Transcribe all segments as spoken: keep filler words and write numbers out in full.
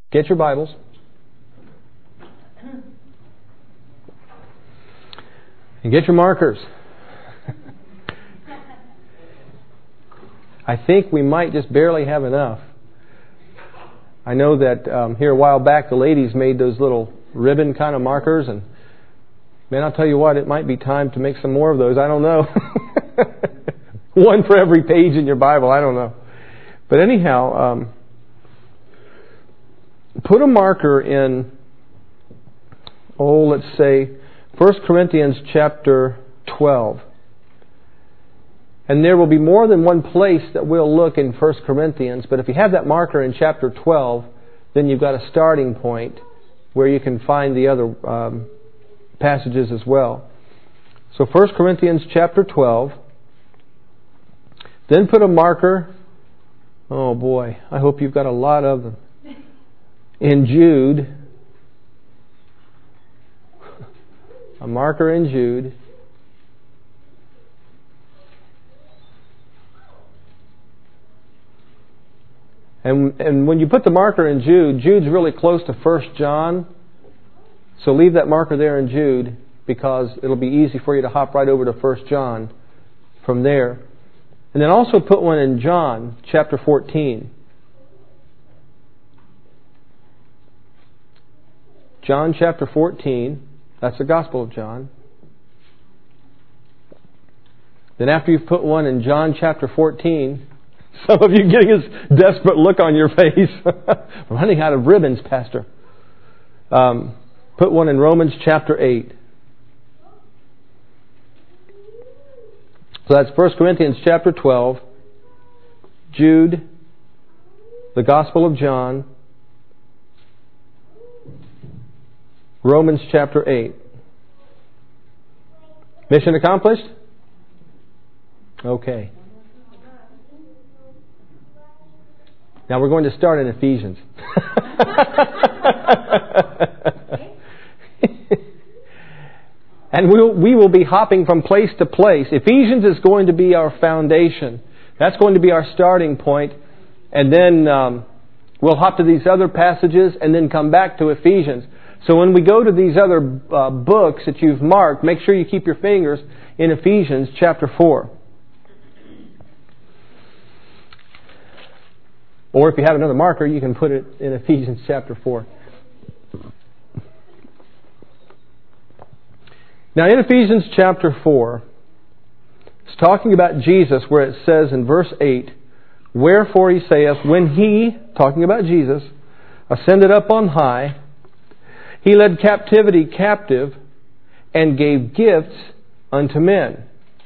Get your Bibles. And get your markers. I think we might just barely have enough. I know that um, here a while back the ladies made those little ribbon kind of markers, and man, I'll tell you what, it might be time to make some more of those. I don't know. One for every page in your Bible. I don't know. But anyhow, um, put a marker in, oh, let's say, First Corinthians chapter twelve. And there will be more than one place that we'll look in First Corinthians, but if you have that marker in chapter twelve, then you've got a starting point where you can find the other um, passages as well. So First Corinthians chapter twelve. Then put a marker, oh boy, I hope you've got a lot of them, in Jude. A marker in Jude. And and when you put the marker in Jude, Jude's really close to First John. So leave that marker there in Jude, because it'll be easy for you to hop right over to First John from there. And then also put one in John chapter fourteen. John chapter fourteen. That's the Gospel of John. Then after you've put one in John chapter fourteen, some of you getting this desperate look on your face. Running out of ribbons, Pastor. Um, put one in Romans chapter eight. So that's First Corinthians chapter twelve, Jude, the Gospel of John, Romans chapter eight. Mission accomplished? Okay. Now we're going to start in Ephesians. And we'll, we will be hopping from place to place. Ephesians is going to be our foundation. That's going to be our starting point. And then um, we'll hop to these other passages and then come back to Ephesians. So when we go to these other uh, books that you've marked, make sure you keep your fingers in Ephesians chapter four. Or if you have another marker, you can put it in Ephesians chapter four. Now in Ephesians chapter four, it's talking about Jesus, where it says in verse eight, "Wherefore he saith, when he," talking about Jesus, "ascended up on high, he led captivity captive, and gave gifts unto men."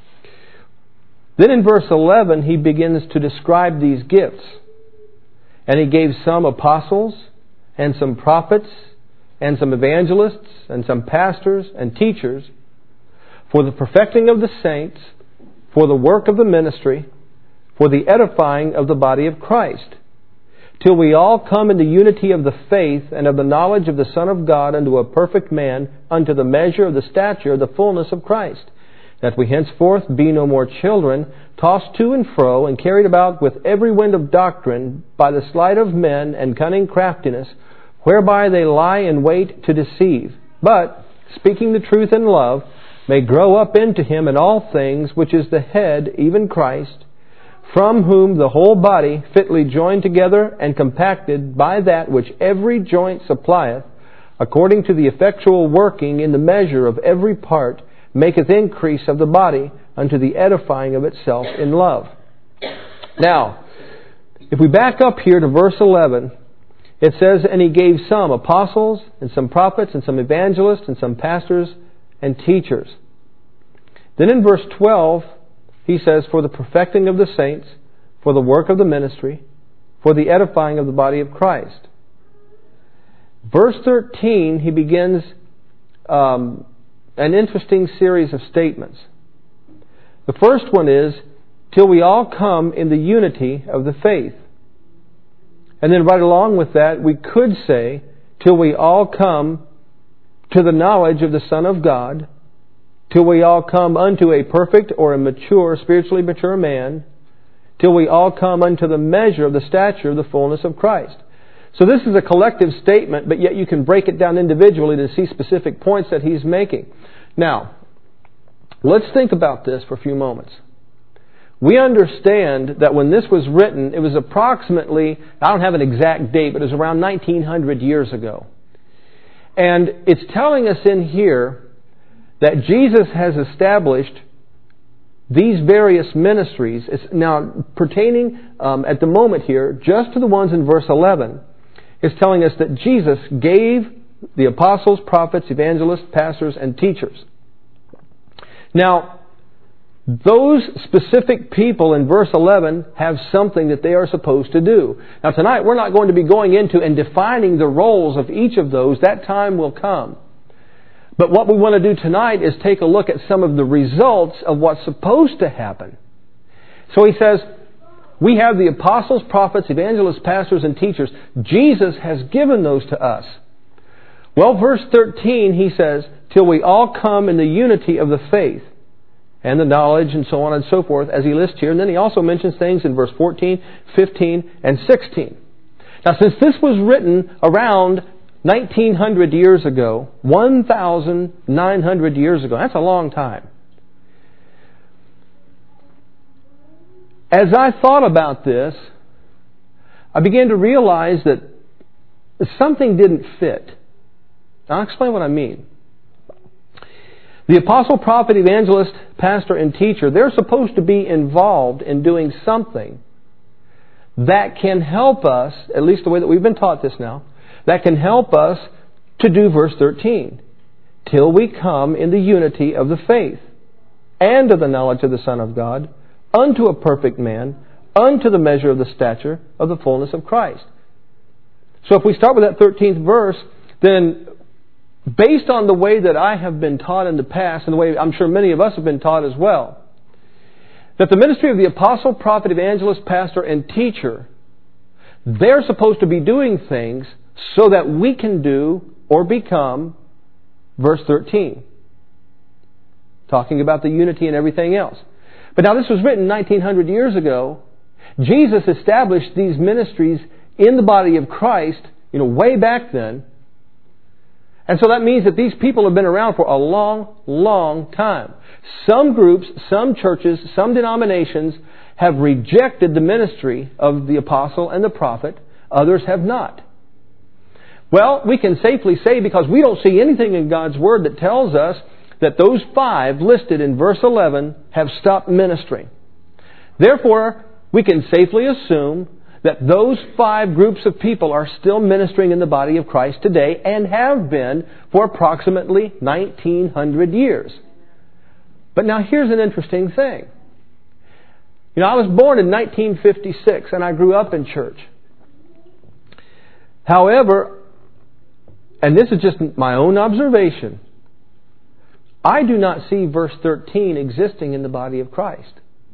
Then in verse eleven, he begins to describe these gifts. "And he gave some apostles, and some prophets, and some evangelists, and some pastors and teachers, for the perfecting of the saints, for the work of the ministry, for the edifying of the body of Christ, till we all come into unity of the faith and of the knowledge of the Son of God, unto a perfect man, unto the measure of the stature of the fullness of Christ, that we henceforth be no more children, tossed to and fro, and carried about with every wind of doctrine, by the sleight of men and cunning craftiness, whereby they lie in wait to deceive, but, speaking the truth in love, may grow up into him in all things, which is the head, even Christ, from whom the whole body, fitly joined together and compacted by that which every joint supplieth, according to the effectual working in the measure of every part, maketh increase of the body unto the edifying of itself in love." Now, if we back up here to verse eleven, it says, "And he gave some apostles, and some prophets, and some evangelists, and some pastors and teachers." Then in verse twelve, he says, "For the perfecting of the saints, for the work of the ministry, for the edifying of the body of Christ." Verse thirteen, he begins um, an interesting series of statements. The first one is, "Till we all come in the unity of the faith." And then right along with that, we could say, "Till we all come to the knowledge of the Son of God, till we all come unto a perfect or a mature, spiritually mature man, till we all come unto the measure of the stature of the fullness of Christ." So this is a collective statement, but yet you can break it down individually to see specific points that he's making. Now, let's think about this for a few moments. We understand that when this was written, it was approximately, I don't have an exact date, but it was around nineteen hundred years ago. And it's telling us in here that Jesus has established these various ministries. It's now pertaining um, at the moment here just to the ones in verse eleven. It's telling us that Jesus gave the apostles, prophets, evangelists, pastors, and teachers. Now, those specific people in verse eleven have something that they are supposed to do. Now tonight we're not going to be going into and defining the roles of each of those. That time will come. But what we want to do tonight is take a look at some of the results of what's supposed to happen. So he says, we have the apostles, prophets, evangelists, pastors, and teachers. Jesus has given those to us. Well, verse thirteen, he says, till we all come in the unity of the faith and the knowledge and so on and so forth, as he lists here. And then he also mentions things in verse fourteen, fifteen, and sixteen. Now, since this was written around nineteen hundred years ago, one thousand nine hundred years ago, that's a long time. As I thought about this, I began to realize that something didn't fit. I'll explain what I mean. The apostle, prophet, evangelist, pastor, and teacher, they're supposed to be involved in doing something that can help us, at least the way that we've been taught this now, that can help us to do verse thirteen. Till we come in the unity of the faith and of the knowledge of the Son of God, unto a perfect man, unto the measure of the stature of the fullness of Christ. So if we start with that thirteenth verse, then based on the way that I have been taught in the past, and the way I'm sure many of us have been taught as well, that the ministry of the apostle, prophet, evangelist, pastor, and teacher, they're supposed to be doing things so that we can do or become verse thirteen. Talking about the unity and everything else. But now this was written nineteen hundred years ago. Jesus established these ministries in the body of Christ, you know, way back then. And so that means that these people have been around for a long, long time. Some groups, some churches, some denominations have rejected the ministry of the apostle and the prophet. Others have not. Well, we can safely say, because we don't see anything in God's Word that tells us that those five listed in verse eleven have stopped ministering. Therefore, we can safely assume that those five groups of people are still ministering in the body of Christ today and have been for approximately nineteen hundred years. But now here's an interesting thing. You know, I was born in nineteen fifty-six and I grew up in church. However, and this is just my own observation, I do not see verse thirteen existing in the body of Christ.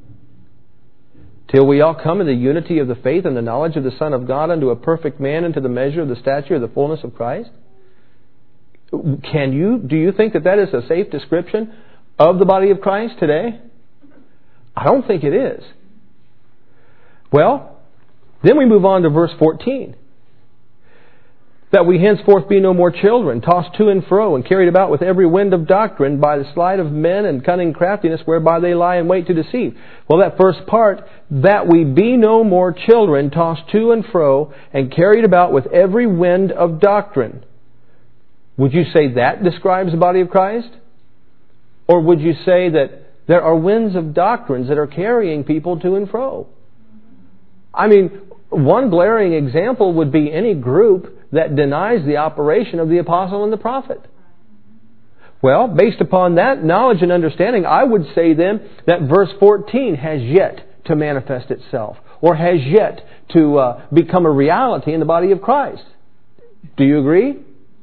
Till we all come in the unity of the faith and the knowledge of the Son of God unto a perfect man, into the measure of the stature of the fullness of Christ. Can you, do you think that that is a safe description of the body of Christ today? I don't think it is. Well, then we move on to verse fourteen. That we henceforth be no more children, tossed to and fro, and carried about with every wind of doctrine, by the sleight of men and cunning craftiness, whereby they lie in wait to deceive. Well, that first part, that we be no more children, tossed to and fro, and carried about with every wind of doctrine. Would you say that describes the body of Christ? Or would you say that there are winds of doctrines that are carrying people to and fro? I mean, one glaring example would be any group that denies the operation of the apostle and the prophet. Well, based upon that knowledge and understanding, I would say then that verse fourteen has yet to manifest itself, or has yet to uh, become a reality in the body of Christ. Do you agree?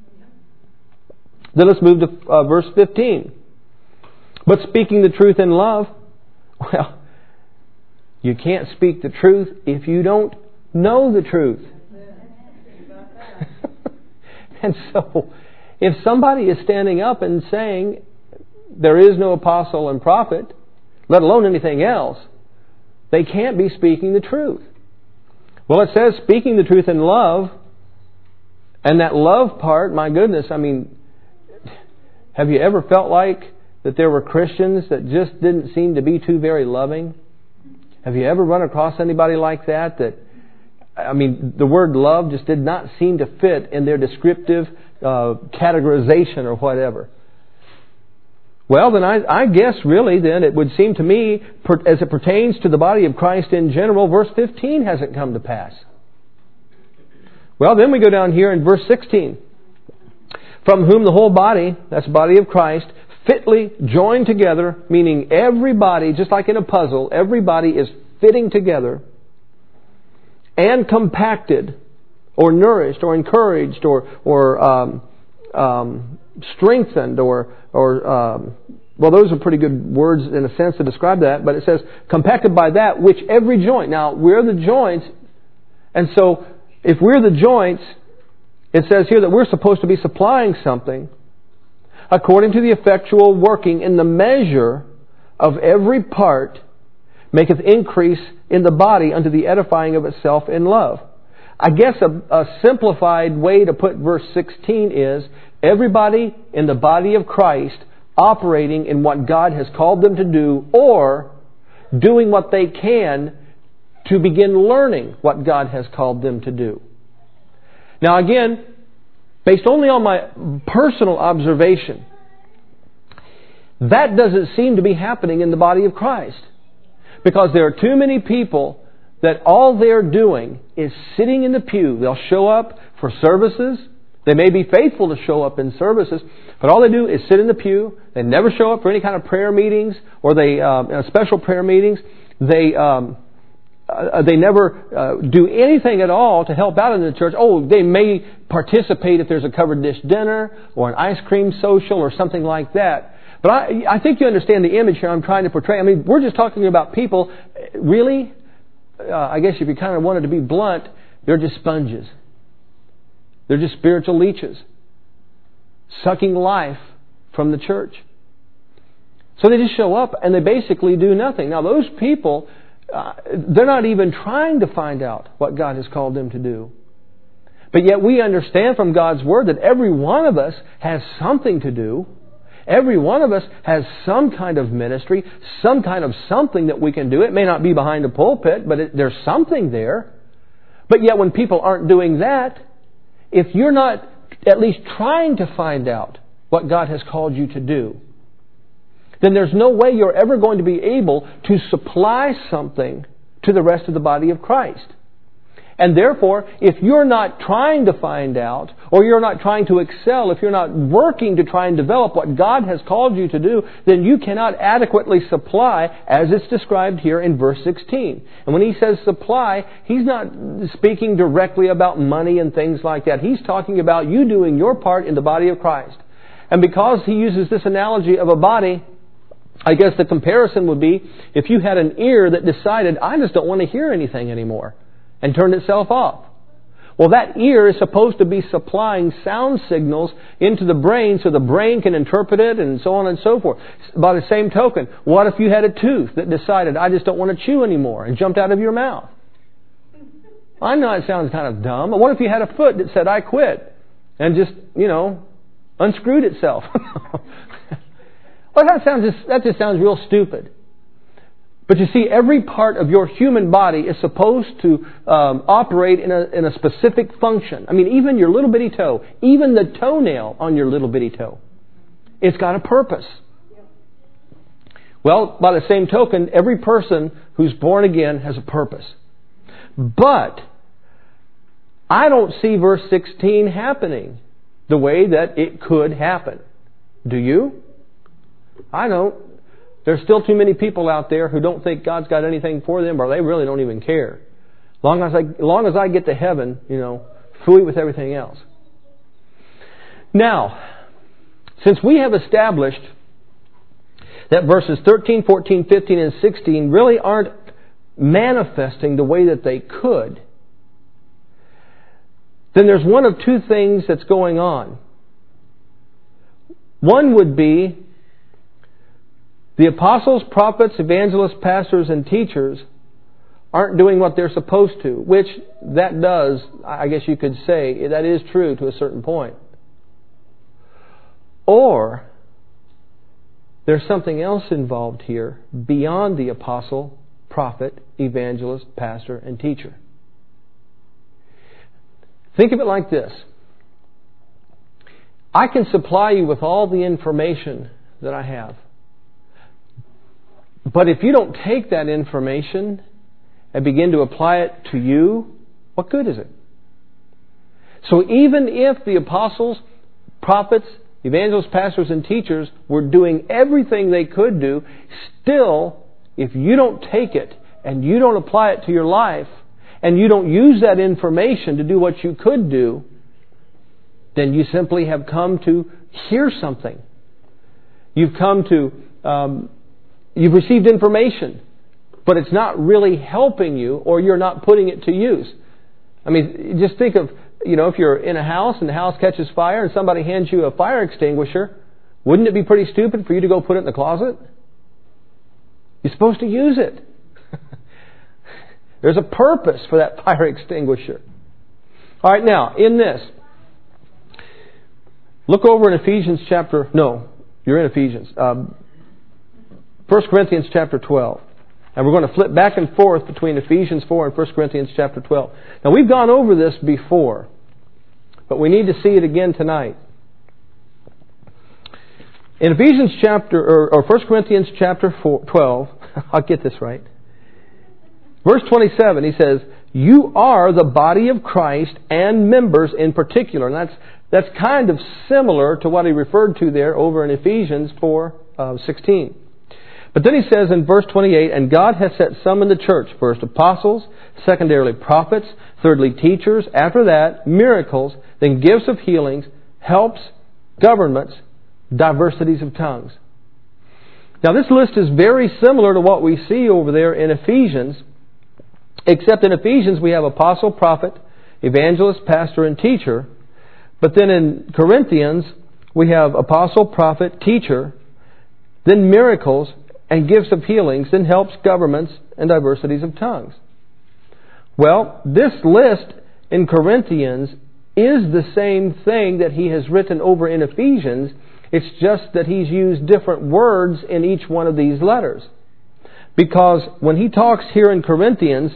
Then let's move to uh, verse fifteen. But speaking the truth in love, well, you can't speak the truth if you don't know the truth. And so, if somebody is standing up and saying there is no apostle and prophet, let alone anything else, they can't be speaking the truth. Well, it says speaking the truth in love, And that love part, my goodness, I mean, have you ever felt like that there were Christians that just didn't seem to be too very loving? Have you ever run across anybody like that? That, I mean, the word love just did not seem to fit in their descriptive uh, categorization or whatever. Well, then I, I guess really then it would seem to me, as it pertains to the body of Christ in general, verse fifteen hasn't come to pass. Well, then we go down here in verse sixteen. From whom the whole body, that's the body of Christ, fitly joined together, meaning everybody, just like in a puzzle, everybody is fitting together, and compacted, or nourished, or encouraged, or or um, um, strengthened, or or um, well, those are pretty good words in a sense to describe that. But it says compacted by that which every joint. Now we're the joints, and so if we're the joints, it says here that we're supposed to be supplying something according to the effectual working in the measure of every part maketh increase in the body unto the edifying of itself in love. I guess a, a simplified way to put verse sixteen is everybody in the body of Christ operating in what God has called them to do, or doing what they can to begin learning what God has called them to do. Now again, based only on my personal observation, that doesn't seem to be happening in the body of Christ. Because there are too many people that all they're doing is sitting in the pew. They'll show up for services. They may be faithful to show up in services, but all they do is sit in the pew. They never show up for any kind of prayer meetings or they uh, special prayer meetings. They um, uh, they never uh, do anything at all to help out in the church. Oh, they may participate if there's a covered dish dinner or an ice cream social or something like that. But I, I think you understand the image here I'm trying to portray. I mean, we're just talking about people, really, uh, I guess if you kind of wanted to be blunt, they're just sponges. They're just spiritual leeches, sucking life from the church. So they just show up and they basically do nothing. Now those people, uh, they're not even trying to find out what God has called them to do. But yet we understand from God's Word that every one of us has something to do. Every one of us has some kind of ministry, some kind of something that we can do. It may not be behind a pulpit, but it, there's something there. But yet when people aren't doing that, if you're not at least trying to find out what God has called you to do, then there's no way you're ever going to be able to supply something to the rest of the body of Christ. And therefore, if you're not trying to find out, or you're not trying to excel, if you're not working to try and develop what God has called you to do, then you cannot adequately supply as it's described here in verse sixteen. And when he says supply, he's not speaking directly about money and things like that. He's talking about you doing your part in the body of Christ. And because he uses this analogy of a body, I guess the comparison would be if you had an ear that decided, I just don't want to hear anything anymore, and turned itself off. Well, that ear is supposed to be supplying sound signals into the brain so the brain can interpret it and so on and so forth. By the same token, what if you had a tooth that decided, I just don't want to chew anymore, and jumped out of your mouth? I know it sounds kind of dumb, but what if you had a foot that said, I quit, and just, you know, unscrewed itself? Well, that sounds just, that just sounds real stupid. But you see, every part of your human body is supposed to um, operate in a, in a specific function. I mean, even your little bitty toe, even the toenail on your little bitty toe, it's got a purpose. Well, by the same token, every person who's born again has a purpose. But I don't see verse sixteen happening the way that it could happen. Do you? I don't. There's still too many people out there who don't think God's got anything for them, or they really don't even care. Long as I, long as I get to heaven, you know, fooey with everything else. Now, since we have established that verses thirteen, fourteen, fifteen, and sixteen really aren't manifesting the way that they could, then there's one of two things that's going on. One would be the apostles, prophets, evangelists, pastors, and teachers aren't doing what they're supposed to, which that does, I guess you could say, that is true to a certain point. Or there's something else involved here beyond the apostle, prophet, evangelist, pastor, and teacher. Think of it like this. I can supply you with all the information that I have. But if you don't take that information and begin to apply it to you, what good is it? So even if the apostles, prophets, evangelists, pastors, and teachers were doing everything they could do, still, if you don't take it and you don't apply it to your life, and you don't use that information to do what you could do, then you simply have come to hear something. You've come to, um, you've received information, but it's not really helping you, or you're not putting it to use. I mean, just think of, you know, if you're in a house and the house catches fire and somebody hands you a fire extinguisher, wouldn't it be pretty stupid for you to go put it in the closet? You're supposed to use it. There's a purpose for that fire extinguisher. All right, now, in this, look over in Ephesians chapter, no, you're in Ephesians, um, First Corinthians chapter twelve. And we're going to flip back and forth between Ephesians four and First Corinthians chapter twelve. Now, we've gone over this before, but we need to see it again tonight. In Ephesians chapter, or, or First Corinthians chapter four, twelve, I'll get this right. Verse twenty-seven, he says, "You are the body of Christ and members in particular." And that's that's kind of similar to what he referred to there over in Ephesians four sixteen. But then he says in verse twenty-eight, "And God has set some in the church, first apostles, secondarily prophets, thirdly teachers, after that miracles, then gifts of healings, helps, governments, diversities of tongues." Now this list is very similar to what we see over there in Ephesians, except in Ephesians we have apostle, prophet, evangelist, pastor, and teacher. But then in Corinthians we have apostle, prophet, teacher, then miracles, and gifts of healings, then helps, governments, and diversities of tongues. Well, this list in Corinthians is the same thing that he has written over in Ephesians. It's just that he's used different words in each one of these letters. Because when he talks here in Corinthians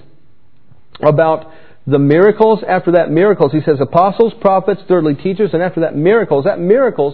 about the miracles, after that miracles, he says apostles, prophets, thirdly teachers, and after that miracles. That miracles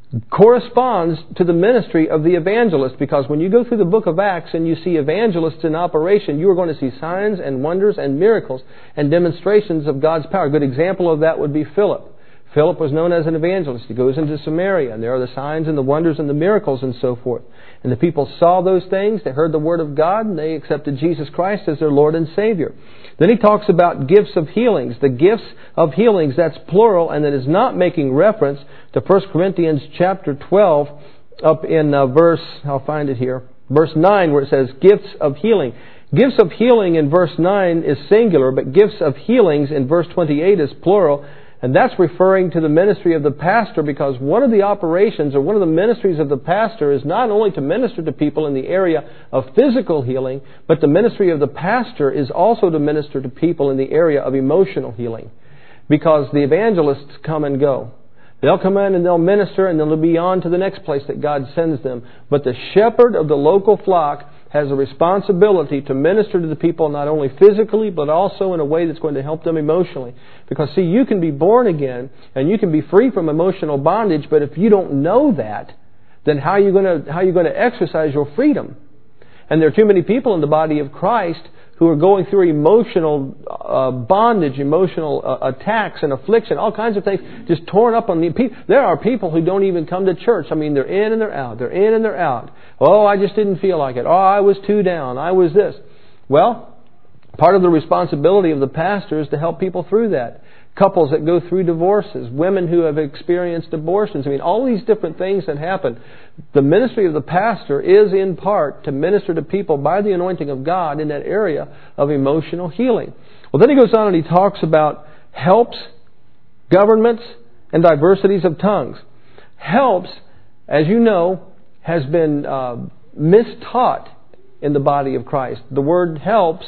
corresponds to the ministry of the evangelist, because when you go through the book of Acts and you see evangelists in operation, you are going to see signs and wonders and miracles and demonstrations of God's power. A good example of that would be Philip. Philip was known as an evangelist. He goes into Samaria, and there are the signs and the wonders and the miracles and so forth. And the people saw those things, they heard the Word of God, and they accepted Jesus Christ as their Lord and Savior. Then he talks about gifts of healings. The gifts of healings, that's plural, and that is not making reference to First Corinthians chapter twelve, up in uh, verse, I'll find it here, verse nine, where it says gifts of healing. Gifts of healing in verse nine is singular, but gifts of healings in verse twenty-eight is plural. And that's referring to the ministry of the pastor, because one of the operations or one of the ministries of the pastor is not only to minister to people in the area of physical healing, but the ministry of the pastor is also to minister to people in the area of emotional healing. Because the evangelists come and go. They'll come in and they'll minister, and they'll be on to the next place that God sends them. But the shepherd of the local flock has a responsibility to minister to the people not only physically, but also in a way that's going to help them emotionally. Because see, you can be born again and you can be free from emotional bondage, but if you don't know that, then how are you going to, how are you going to exercise your freedom? And there are too many people in the body of Christ who are going through emotional uh, bondage, emotional uh, attacks and affliction, all kinds of things, just torn up on the people. There are people who don't even come to church. I mean, they're in and they're out. They're in and they're out. Oh, I just didn't feel like it. Oh, I was too down. I was this. Well, part of the responsibility of the pastor is to help people through that. Couples that go through divorces, women who have experienced abortions. I mean, all these different things that happen. The ministry of the pastor is in part to minister to people by the anointing of God in that area of emotional healing. Well, then he goes on and he talks about helps, governments, and diversities of tongues. Helps, as you know, has been uh, mistaught in the body of Christ. The word helps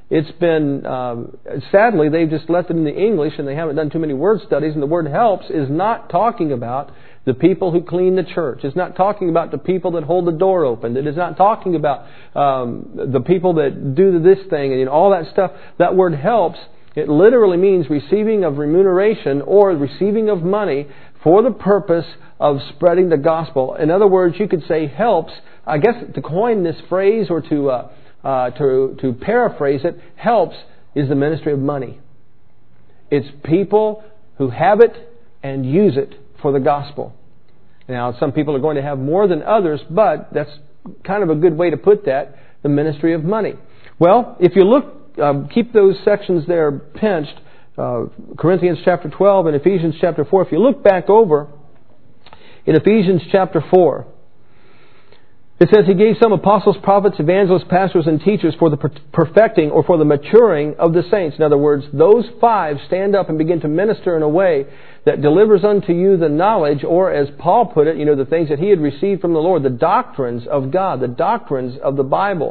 It's been, um, sadly, they've just left it in the English and they haven't done too many word studies. And the word helps is not talking about the people who clean the church. It's not talking about the people that hold the door open. It is not talking about um, the people that do this thing and you know, all that stuff. That word helps, it literally means receiving of remuneration or receiving of money for the purpose of spreading the gospel. In other words, you could say helps. I guess to coin this phrase or to uh, uh, to to paraphrase it, helps is the ministry of money. It's people who have it and use it for the gospel. Now, some people are going to have more than others, but that's kind of a good way to put that, the ministry of money. Well, if you look, uh, keep those sections there pinched, uh, Corinthians chapter twelve and Ephesians chapter four. If you look back over in Ephesians chapter four, it says, He gave some apostles, prophets, evangelists, pastors, and teachers for the perfecting or for the maturing of the saints. In other words, those five stand up and begin to minister in a way that delivers unto you the knowledge, or as Paul put it, you know, the things that he had received from the Lord, the doctrines of God, the doctrines of the Bible.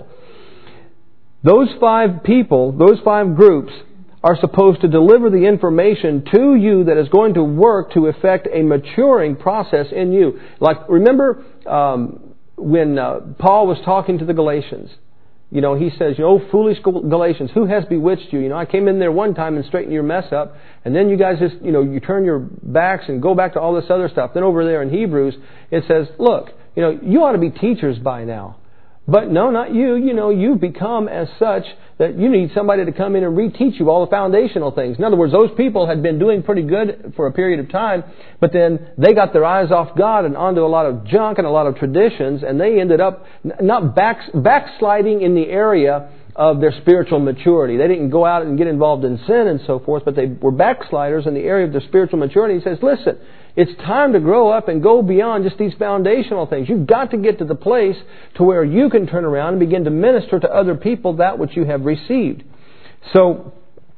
Those five people, those five groups, are supposed to deliver the information to you that is going to work to effect a maturing process in you. Like, remember, um, when uh, Paul was talking to the Galatians, you know, he says, you know, foolish Galatians, who has bewitched you? You know, I came in there one time and straightened your mess up, and then you guys just, you know, you turn your backs and go back to all this other stuff. Then over there in Hebrews, it says, look, you know, you ought to be teachers by now. But no, not you. You know, you've become as such that you need somebody to come in and reteach you all the foundational things. In other words, those people had been doing pretty good for a period of time, but then they got their eyes off God and onto a lot of junk and a lot of traditions, and they ended up not back, backsliding in the area of their spiritual maturity. They didn't go out and get involved in sin and so forth, but they were backsliders in the area of their spiritual maturity. He says, listen, it's time to grow up and go beyond just these foundational things. You've got to get to the place to where you can turn around and begin to minister to other people that which you have received. So,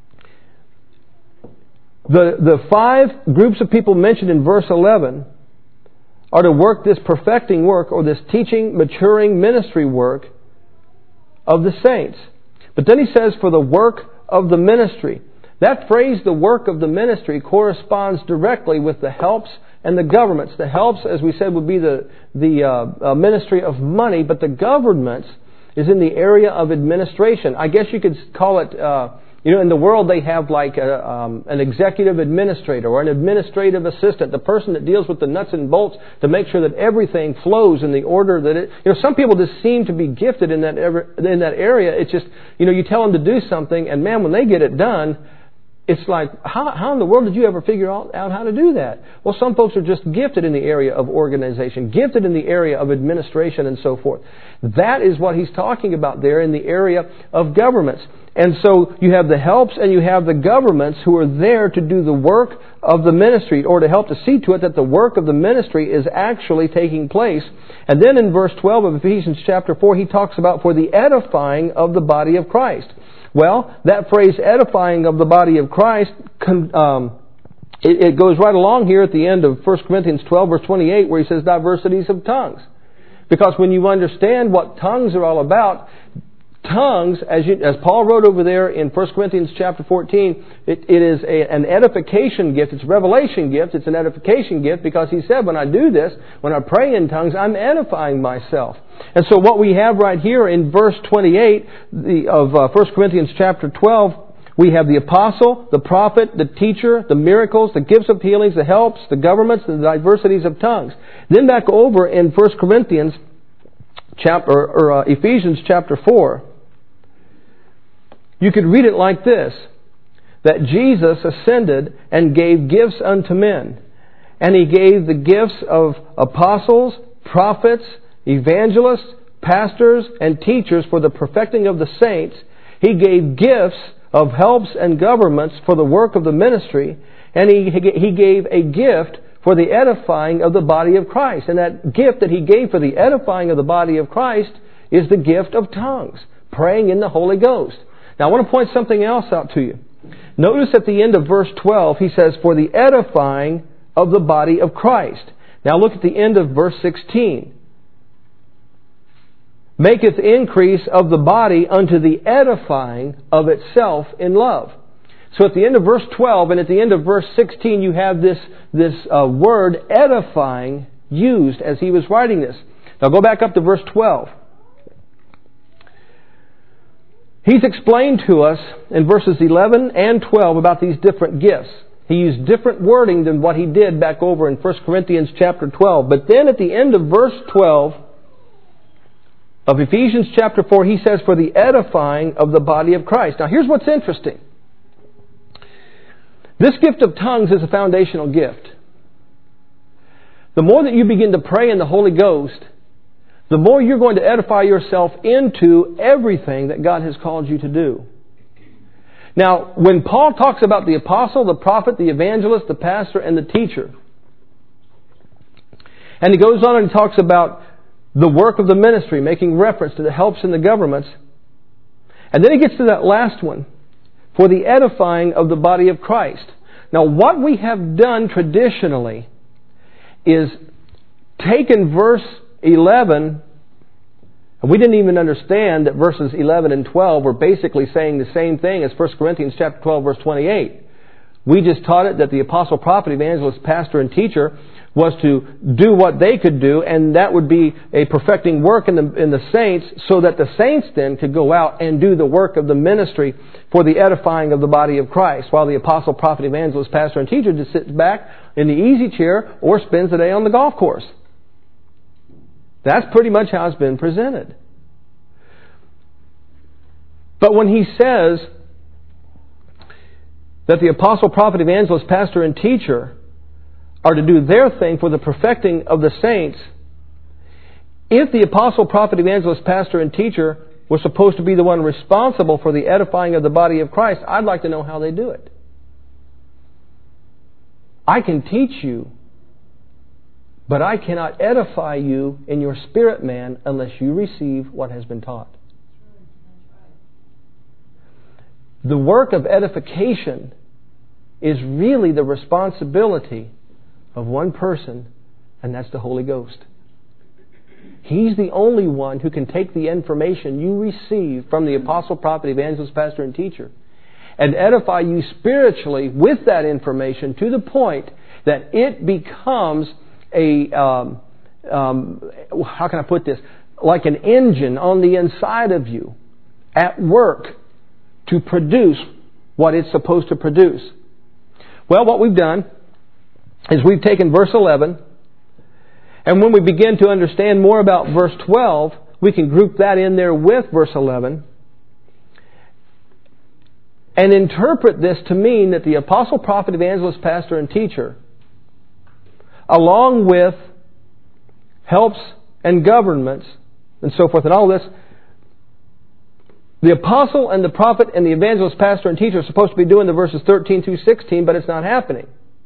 the, the five groups of people mentioned in verse eleven are to work this perfecting work or this teaching, maturing ministry work of the saints. But then he says, for the work of the ministry. That phrase, the work of the ministry, corresponds directly with the helps and the governments. The helps, as we said, would be the, the uh, uh, ministry of money, but the governments is in the area of administration. I guess you could call it, uh, you know, in the world they have like a, um, an executive administrator or an administrative assistant, the person that deals with the nuts and bolts to make sure that everything flows in the order that it... You know, some people just seem to be gifted in that, in that area. It's just, you know, you tell them to do something, and man, when they get it done, it's like, how, how in the world did you ever figure out, out how to do that? Well, some folks are just gifted in the area of organization, gifted in the area of administration and so forth. That is what he's talking about there in the area of governments. And so you have the helps and you have the governments who are there to do the work of the ministry, or to help to see to it that the work of the ministry is actually taking place. And then in verse twelve of Ephesians chapter four, he talks about for the edifying of the body of Christ. Well, that phrase, edifying of the body of Christ, um, it, it goes right along here at the end of First Corinthians twelve, verse twenty-eight, where he says diversities of tongues. Because when you understand what tongues are all about, tongues, as, you, as Paul wrote over there in First Corinthians chapter fourteen, it, it is a, an edification gift. It's a revelation gift. It's an edification gift because he said, when I do this, when I pray in tongues, I'm edifying myself. And so what we have right here in verse twenty-eight the, of uh, First Corinthians chapter twelve, we have the apostle, the prophet, the teacher, the miracles, the gifts of healings, the helps, the governments, the diversities of tongues. Then back over in First Corinthians chapter or uh, Ephesians chapter four, you could read it like this, that Jesus ascended and gave gifts unto men. And He gave the gifts of apostles, prophets, evangelists, pastors, and teachers for the perfecting of the saints. He gave gifts of helps and governments for the work of the ministry. And He, he gave a gift for the edifying of the body of Christ. And that gift that He gave for the edifying of the body of Christ is the gift of tongues, praying in the Holy Ghost. Now I want to point something else out to you. Notice at the end of verse twelve, he says, for the edifying of the body of Christ. Now look at the end of verse sixteen. maketh increase of the body unto the edifying of itself in love. So at the end of verse twelve and at the end of verse sixteen, you have this, this uh, word edifying used as he was writing this. Now go back up to verse twelve. He's explained to us in verses eleven and twelve about these different gifts. He used different wording than what he did back over in First Corinthians chapter twelve. But then at the end of verse twelve of Ephesians chapter four, he says, for the edifying of the body of Christ. Now here's what's interesting. This gift of tongues is a foundational gift. The more that you begin to pray in the Holy Ghost, the more you're going to edify yourself into everything that God has called you to do. Now, when Paul talks about the apostle, the prophet, the evangelist, the pastor, and the teacher, and he goes on and he talks about the work of the ministry, making reference to the helps in the governments, and then he gets to that last one, for the edifying of the body of Christ. Now, what we have done traditionally is taken verse eleven, and we didn't even understand that verses eleven and twelve were basically saying the same thing as First Corinthians chapter twelve, verse twenty-eight. We just taught it that the apostle, prophet, evangelist, pastor, and teacher was to do what they could do, and that would be a perfecting work in the, in the saints, so that the saints then could go out and do the work of the ministry for the edifying of the body of Christ, while the apostle, prophet, evangelist, pastor, and teacher just sits back in the easy chair or spends the day on the golf course. That's pretty much how it's been presented. But when he says that the apostle, prophet, evangelist, pastor, and teacher are to do their thing for the perfecting of the saints, if the apostle, prophet, evangelist, pastor, and teacher was supposed to be the one responsible for the edifying of the body of Christ, I'd like to know how they do it. I can teach you, but I cannot edify you in your spirit man unless you receive what has been taught. The work of edification is really the responsibility of one person, and that's the Holy Ghost. He's the only one who can take the information you receive from the apostle, prophet, evangelist, pastor, and teacher and edify you spiritually with that information to the point that it becomes a, um, um, how can I put this, like an engine on the inside of you at work to produce what it's supposed to produce. Well, what we've done is we've taken verse eleven, and when we begin to understand more about verse twelve, we can group that in there with verse eleven and interpret this to mean that the apostle, prophet, evangelist, pastor, and teacher, along with helps and governments and so forth and all this, the apostle and the prophet and the evangelist, pastor, and teacher are supposed to be doing the verses thirteen through sixteen, but it's not happening.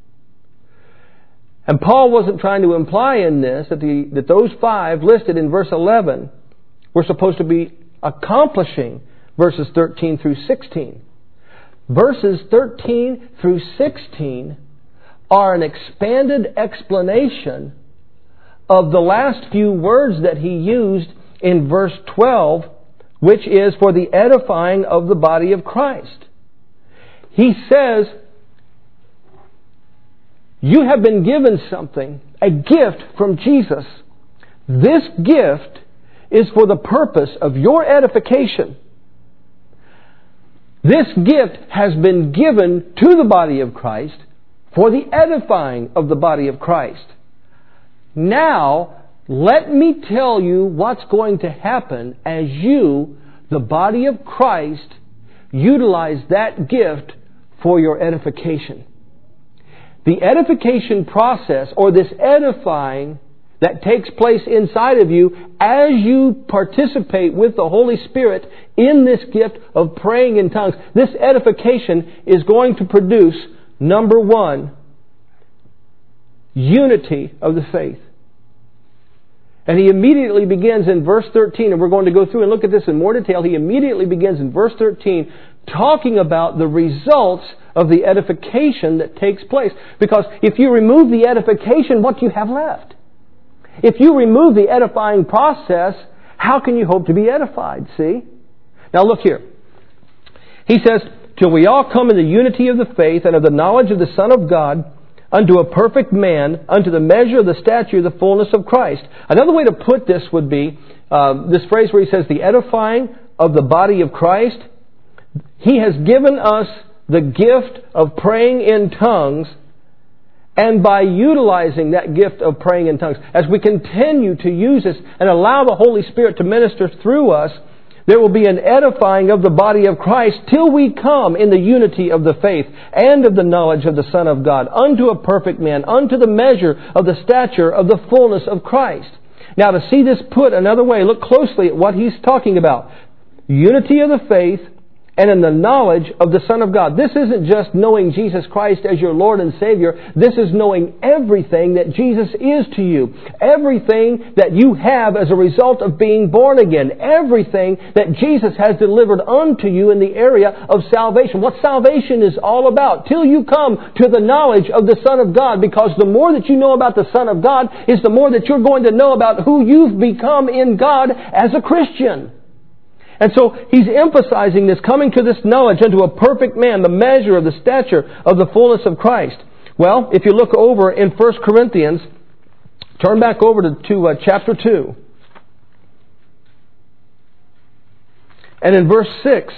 And Paul wasn't trying to imply in this that, the, that those five listed in verse eleven were supposed to be accomplishing verses thirteen through sixteen. Verses thirteen through sixteen are an expanded explanation of the last few words that he used in verse twelve, which is for the edifying of the body of Christ. He says, you have been given something, a gift from Jesus. This gift is for the purpose of your edification. This gift has been given to the body of Christ for the edifying of the body of Christ. Now, let me tell you what's going to happen as you, the body of Christ, utilize that gift for your edification. The edification process, or this edifying that takes place inside of you as you participate with the Holy Spirit in this gift of praying in tongues, this edification is going to produce, number one, unity of the faith. And he immediately begins in verse thirteen, and we're going to go through and look at this in more detail. He immediately begins in verse thirteen talking about the results of the edification that takes place. Because if you remove the edification, what do you have left? If you remove the edifying process, how can you hope to be edified? See? Now look here. He says, till we all come in the unity of the faith and of the knowledge of the Son of God, unto a perfect man, unto the measure of the stature of the fullness of Christ. Another way to put this would be, uh, this phrase where he says, the edifying of the body of Christ. He has given us the gift of praying in tongues, and by utilizing that gift of praying in tongues, as we continue to use this and allow the Holy Spirit to minister through us, there will be an edifying of the body of Christ till we come in the unity of the faith and of the knowledge of the Son of God, unto a perfect man, unto the measure of the stature of the fullness of Christ. Now, to see this put another way, look closely at what he's talking about. Unity of the faith and in the knowledge of the Son of God. This isn't just knowing Jesus Christ as your Lord and Savior. This is knowing everything that Jesus is to you. Everything that you have as a result of being born again. Everything that Jesus has delivered unto you in the area of salvation. What salvation is all about. Till you come to the knowledge of the Son of God. Because the more that you know about the Son of God is the more that you're going to know about who you've become in God as a Christian. And so he's emphasizing this, coming to this knowledge unto a perfect man, the measure of the stature of the fullness of Christ. Well, if you look over in First Corinthians, turn back over to, to uh, chapter two. And in verse six,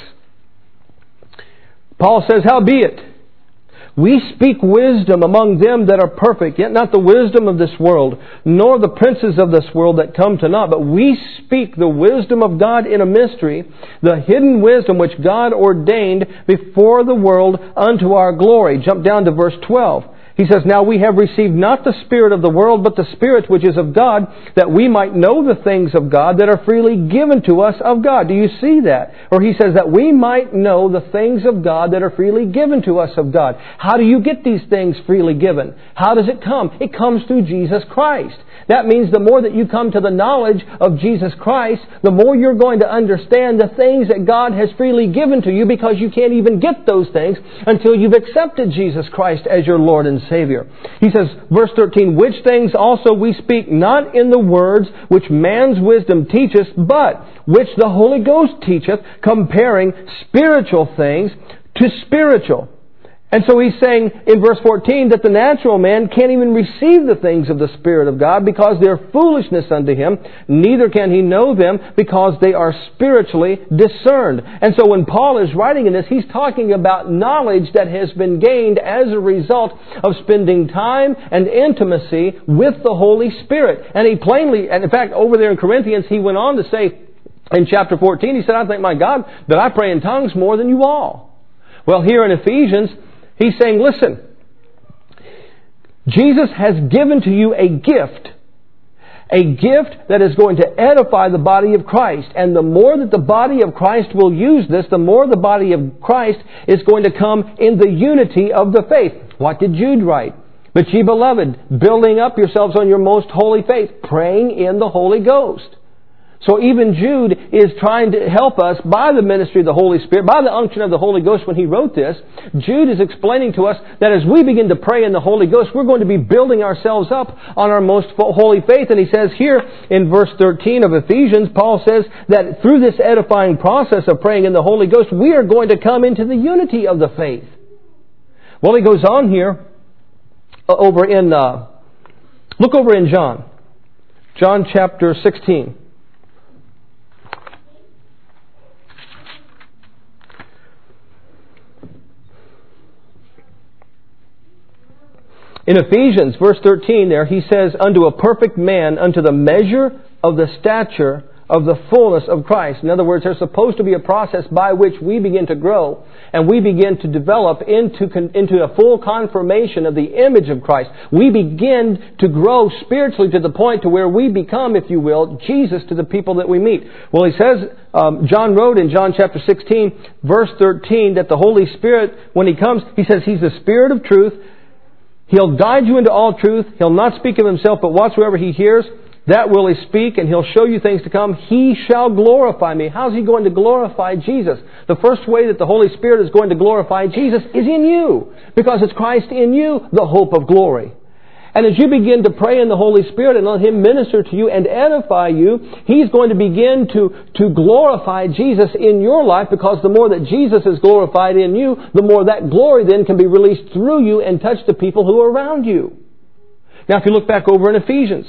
Paul says, howbeit, we speak wisdom among them that are perfect, yet not the wisdom of this world, nor the princes of this world that come to naught. But we speak the wisdom of God in a mystery, the hidden wisdom which God ordained before the world unto our glory. Jump down to verse twelve. He says, now we have received not the Spirit of the world, but the Spirit which is of God, that we might know the things of God that are freely given to us of God. Do you see that? Or he says that we might know the things of God that are freely given to us of God. How do you get these things freely given? How does it come? It comes through Jesus Christ. That means the more that you come to the knowledge of Jesus Christ, the more you're going to understand the things that God has freely given to you, because you can't even get those things until you've accepted Jesus Christ as your Lord and Savior. He says, verse thirteen, which things also we speak not in the words which man's wisdom teacheth, but which the Holy Ghost teacheth, comparing spiritual things to spiritual. And so he's saying in verse fourteen that the natural man can't even receive the things of the Spirit of God because they're foolishness unto him. Neither can he know them because they are spiritually discerned. And so when Paul is writing in this, he's talking about knowledge that has been gained as a result of spending time and intimacy with the Holy Spirit. And he plainly, and in fact over there in Corinthians, he went on to say in chapter fourteen, he said, I thank my God that I pray in tongues more than you all. Well, here in Ephesians, he's saying, listen, Jesus has given to you a gift. A gift that is going to edify the body of Christ. And the more that the body of Christ will use this, the more the body of Christ is going to come in the unity of the faith. What did Jude write? But ye beloved, building up yourselves on your most holy faith, praying in the Holy Ghost. So even Jude is trying to help us by the ministry of the Holy Spirit, by the unction of the Holy Ghost when he wrote this. Jude is explaining to us that as we begin to pray in the Holy Ghost, we're going to be building ourselves up on our most holy faith. And he says here in verse thirteen of Ephesians, Paul says that through this edifying process of praying in the Holy Ghost, we are going to come into the unity of the faith. Well, he goes on here over in, uh, look over in John. John chapter sixteen. In Ephesians, verse thirteen there, he says, unto a perfect man, unto the measure of the stature of the fullness of Christ. In other words, there's supposed to be a process by which we begin to grow and we begin to develop into, into a full confirmation of the image of Christ. We begin to grow spiritually to the point to where we become, if you will, Jesus to the people that we meet. Well, he says, um, John wrote in John chapter sixteen, verse thirteen, that the Holy Spirit, when He comes, He says He's the Spirit of truth. He'll guide you into all truth. He'll not speak of Himself, but whatsoever He hears, that will He speak, and He'll show you things to come. He shall glorify Me. How's He going to glorify Jesus? The first way that the Holy Spirit is going to glorify Jesus is in you, because it's Christ in you, the hope of glory. And as you begin to pray in the Holy Spirit and let Him minister to you and edify you, He's going to begin to, to glorify Jesus in your life, because the more that Jesus is glorified in you, the more that glory then can be released through you and touch the people who are around you. Now if you look back over in Ephesians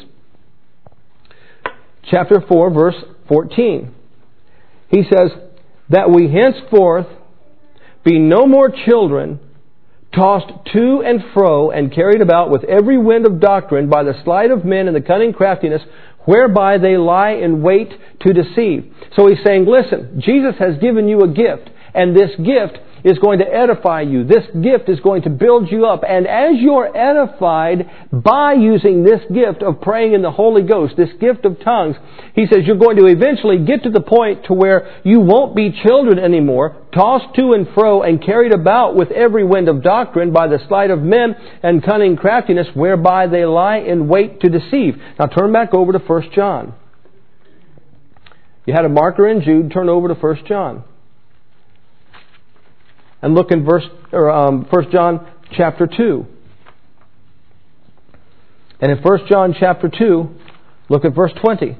chapter four, verse fourteen, he says, that we henceforth be no more children, tossed to and fro and carried about with every wind of doctrine by the sleight of men and the cunning craftiness whereby they lie in wait to deceive. So he's saying, listen, Jesus has given you a gift, and this gift is going to edify you. This gift is going to build you up. And as you're edified by using this gift of praying in the Holy Ghost, this gift of tongues, he says you're going to eventually get to the point to where you won't be children anymore, tossed to and fro and carried about with every wind of doctrine by the sleight of men and cunning craftiness whereby they lie in wait to deceive. Now turn back over to First John. You had a marker in Jude, turn over to First John. And look in verse, or um, First John chapter two. And in First John chapter two, look at verse twenty.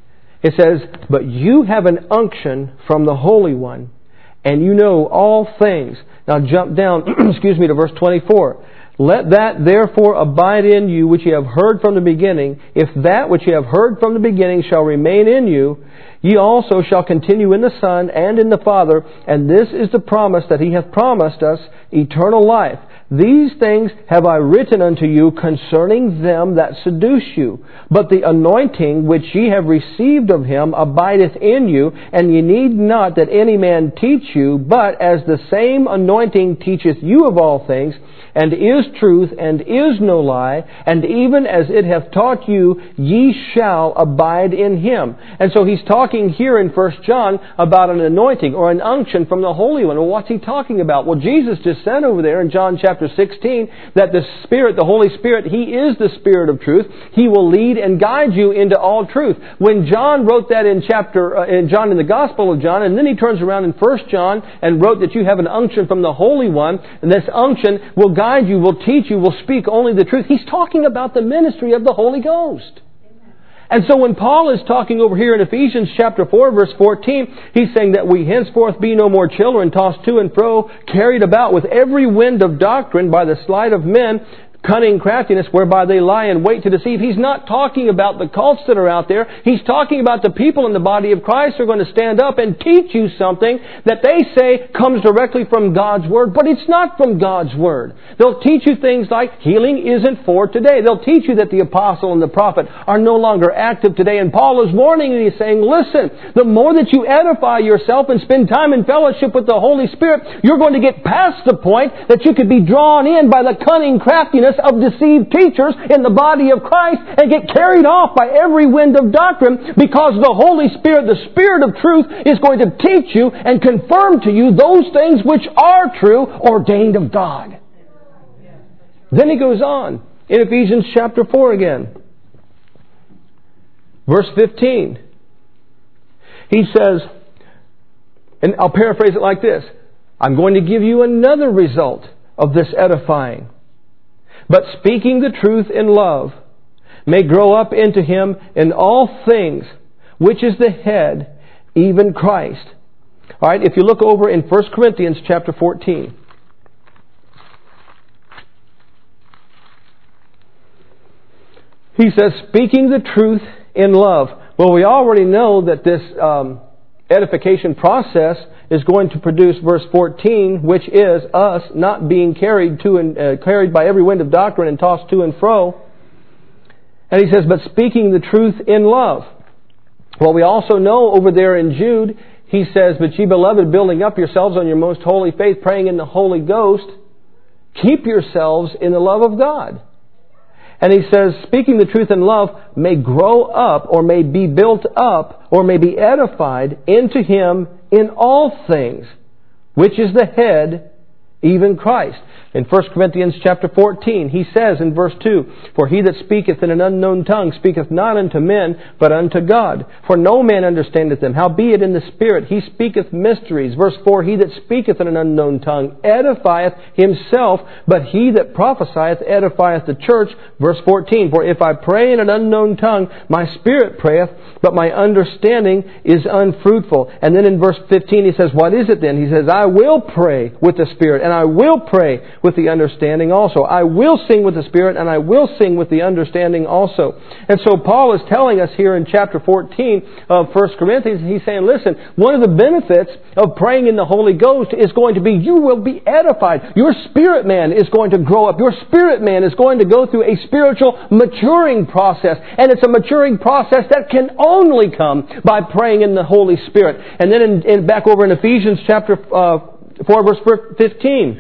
It says, but you have an unction from the Holy One, and you know all things. Now jump down, excuse me, to verse twenty-four. Let that therefore abide in you which ye have heard from the beginning. If that which ye have heard from the beginning shall remain in you, ye also shall continue in the Son and in the Father. And this is the promise that He hath promised us, eternal life. These things have I written unto you concerning them that seduce you. But the anointing which ye have received of Him abideth in you, and ye need not that any man teach you, but as the same anointing teacheth you of all things, and is truth, and is no lie, and even as it hath taught you, ye shall abide in Him. And so he's talking here in First John about an anointing or an unction from the Holy One. Well, what's he talking about? Well, Jesus just said over there in John chapter sixteen that the Spirit, the Holy Spirit, He is the Spirit of truth. He will lead and guide you into all truth. When John wrote that in chapter, uh, in John in the Gospel of John, and then he turns around in First John and wrote that you have an unction from the Holy One, and this unction will guide you, will teach you, will speak only the truth. He's talking about the ministry of the Holy Ghost. And so when Paul is talking over here in Ephesians chapter four, verse fourteen, he's saying that we henceforth be no more children, tossed to and fro, carried about with every wind of doctrine by the sleight of men, cunning craftiness whereby they lie in wait to deceive. He's not talking about the cults that are out there. He's talking about the people in the body of Christ who are going to stand up and teach you something that they say comes directly from God's Word, but it's not from God's Word. They'll teach you things like healing isn't for today. They'll teach you that the apostle and the prophet are no longer active today. And Paul is warning and he's saying, listen, the more that you edify yourself and spend time in fellowship with the Holy Spirit, you're going to get past the point that you could be drawn in by the cunning craftiness of deceived teachers in the body of Christ and get carried off by every wind of doctrine, because the Holy Spirit, the Spirit of truth, is going to teach you and confirm to you those things which are true, ordained of God. Then he goes on in Ephesians chapter four again. Verse fifteen. He says, and I'll paraphrase it like this, I'm going to give you another result of this edifying. But speaking the truth in love may grow up into Him in all things, which is the head, even Christ. All right, if you look over in First Corinthians chapter fourteen. He says, speaking the truth in love. Well, we already know that this um, edification process is going to produce verse fourteen, which is us not being carried to and uh, carried by every wind of doctrine and tossed to and fro. And he says, but speaking the truth in love. Well, we also know over there in Jude, he says, but ye beloved, building up yourselves on your most holy faith, praying in the Holy Ghost, keep yourselves in the love of God. And he says, speaking the truth in love may grow up or may be built up or may be edified into Him in all things, which is the head, even Christ. In First Corinthians chapter fourteen, he says in verse two, "For he that speaketh in an unknown tongue speaketh not unto men, but unto God. For no man understandeth them. Howbeit in the Spirit he speaketh mysteries." Verse four, "He that speaketh in an unknown tongue edifieth himself, but he that prophesieth edifieth the church." Verse fourteen, "For if I pray in an unknown tongue, my spirit prayeth, but my understanding is unfruitful." And then in verse fifteen he says, "What is it then?" He says, "I will pray with the Spirit, and I will pray with the understanding also. I will sing with the Spirit, and I will sing with the understanding also." And so Paul is telling us here in chapter fourteen of First Corinthians, he's saying, listen, one of the benefits of praying in the Holy Ghost is going to be you will be edified. Your spirit man is going to grow up. Your spirit man is going to go through a spiritual maturing process. And it's a maturing process that can only come by praying in the Holy Spirit. And then in, in, back over in Ephesians chapter uh, four, verse fifteen,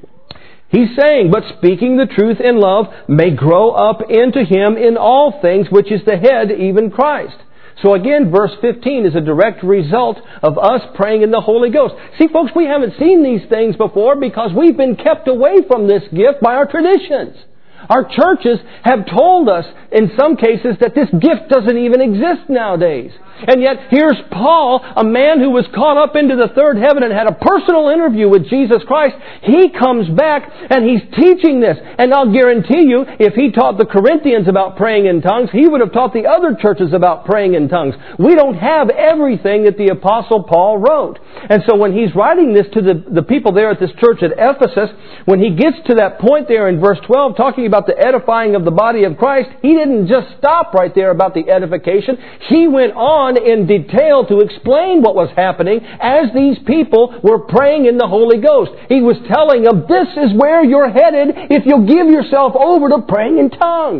he's saying, "But speaking the truth in love may grow up into Him in all things, which is the head, even Christ." So again, verse fifteen is a direct result of us praying in the Holy Ghost. See, folks, we haven't seen these things before because we've been kept away from this gift by our traditions. Our churches have told us, in some cases, that this gift doesn't even exist nowadays. And yet, here's Paul, a man who was caught up into the third heaven and had a personal interview with Jesus Christ. He comes back and he's teaching this. And I'll guarantee you, if he taught the Corinthians about praying in tongues, he would have taught the other churches about praying in tongues. We don't have everything that the Apostle Paul wrote. And so when he's writing this to the, the people there at this church at Ephesus, when he gets to that point there in verse twelve, talking about the edifying of the body of Christ, he didn't just stop right there about the edification. He went on in detail to explain what was happening as these people were praying in the Holy Ghost. He was telling them, this is where you're headed if you'll give yourself over to praying in tongues.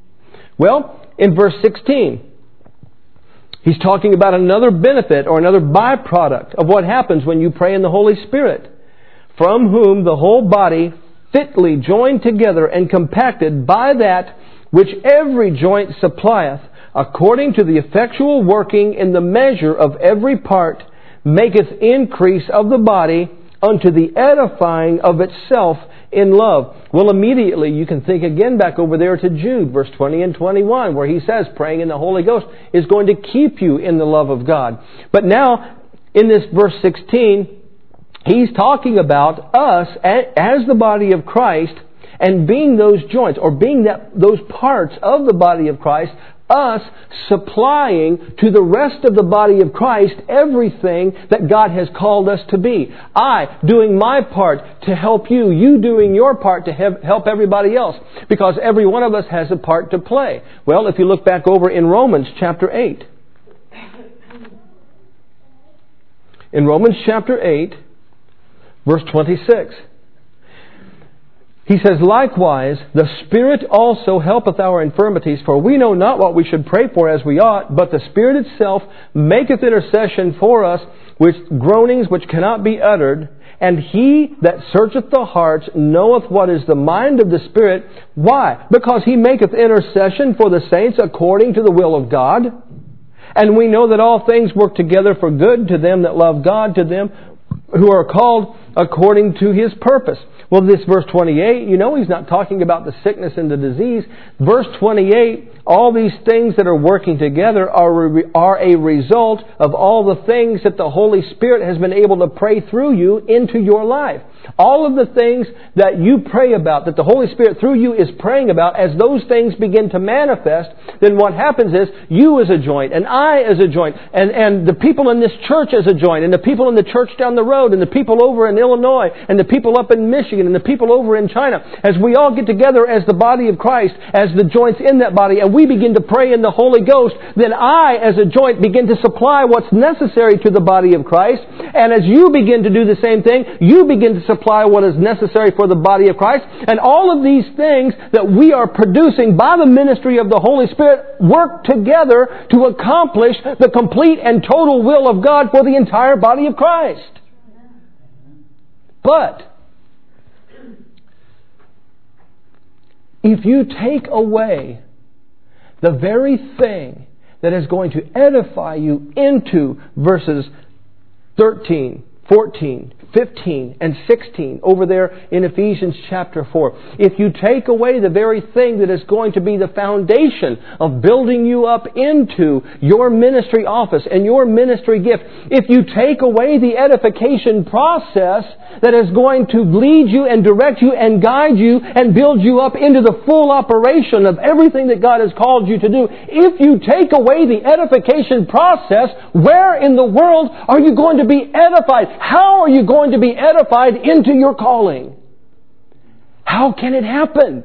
Well, in verse sixteen, he's talking about another benefit or another byproduct of what happens when you pray in the Holy Spirit. "From whom the whole body fitly joined together and compacted by that which every joint supplieth, according to the effectual working in the measure of every part, maketh increase of the body unto the edifying of itself in love." Well, immediately you can think again back over there to Jude, verse twenty and twenty-one, where he says praying in the Holy Ghost is going to keep you in the love of God. But now, in this verse sixteen, he's talking about us as the body of Christ and being those joints, or being that those parts of the body of Christ, us supplying to the rest of the body of Christ everything that God has called us to be. I doing my part to help you, you doing your part to help everybody else, because every one of us has a part to play. Well, if you look back over in Romans chapter eight. In Romans chapter eight, verse twenty-six. He says, "Likewise, the Spirit also helpeth our infirmities, for we know not what we should pray for as we ought, but the Spirit itself maketh intercession for us with groanings which cannot be uttered. And He that searcheth the hearts knoweth what is the mind of the Spirit." Why? Because He maketh intercession for the saints according to the will of God. "And we know that all things work together for good to them that love God, to them who are called according to His purpose." Well, this verse twenty-eight, you know he's not talking about the sickness and the disease. Verse twenty-eight, all these things that are working together are, are a result of all the things that the Holy Spirit has been able to pray through you into your life. All of the things that you pray about, that the Holy Spirit through you is praying about, as those things begin to manifest, then what happens is you as a joint, and I as a joint, and, and the people in this church as a joint, and the people in the church down the road, and the people over in Illinois, and the people up in Michigan, and the people over in China, as we all get together as the body of Christ, as the joints in that body, and we begin to pray in the Holy Ghost, then I as a joint begin to supply what's necessary to the body of Christ. And as you begin to do the same thing, you begin to supply what is necessary for the body of Christ. And all of these things that we are producing by the ministry of the Holy Spirit work together to accomplish the complete and total will of God for the entire body of Christ. But if you take away the very thing that is going to edify you into verses thirteen, fourteen, fifteen, and sixteen over there in Ephesians chapter four. If you take away the very thing that is going to be the foundation of building you up into your ministry office and your ministry gift, if you take away the edification process that is going to lead you and direct you and guide you and build you up into the full operation of everything that God has called you to do, if you take away the edification process, where in the world are you going to be edified? How are you going to be edified into your calling? How can it happen?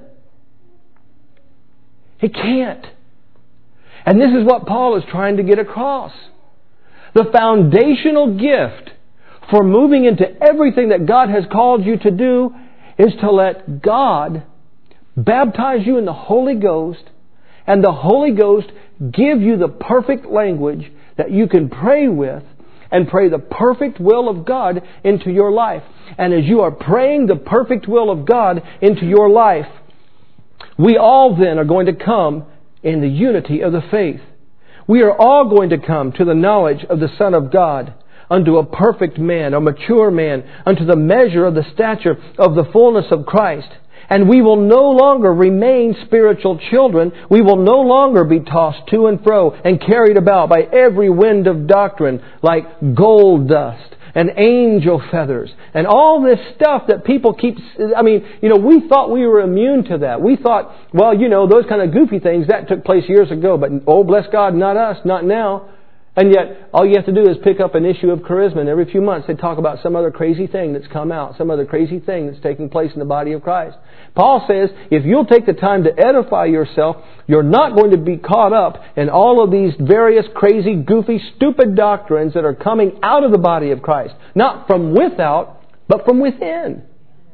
It can't. And this is what Paul is trying to get across. The foundational gift for moving into everything that God has called you to do is to let God baptize you in the Holy Ghost, and the Holy Ghost give you the perfect language that you can pray with and pray the perfect will of God into your life. And as you are praying the perfect will of God into your life, we all then are going to come in the unity of the faith. We are all going to come to the knowledge of the Son of God, unto a perfect man, a mature man, unto the measure of the stature of the fullness of Christ. And we will no longer remain spiritual children. We will no longer be tossed to and fro and carried about by every wind of doctrine like gold dust and angel feathers and all this stuff that people keep... I mean, you know, we thought we were immune to that. We thought, well, you know, those kind of goofy things, that took place years ago. But, oh, bless God, not us, not now. And yet, all you have to do is pick up an issue of Charisma, and every few months they talk about some other crazy thing that's come out, some other crazy thing that's taking place in the body of Christ. Paul says, if you'll take the time to edify yourself, you're not going to be caught up in all of these various crazy, goofy, stupid doctrines that are coming out of the body of Christ. Not from without, but from within.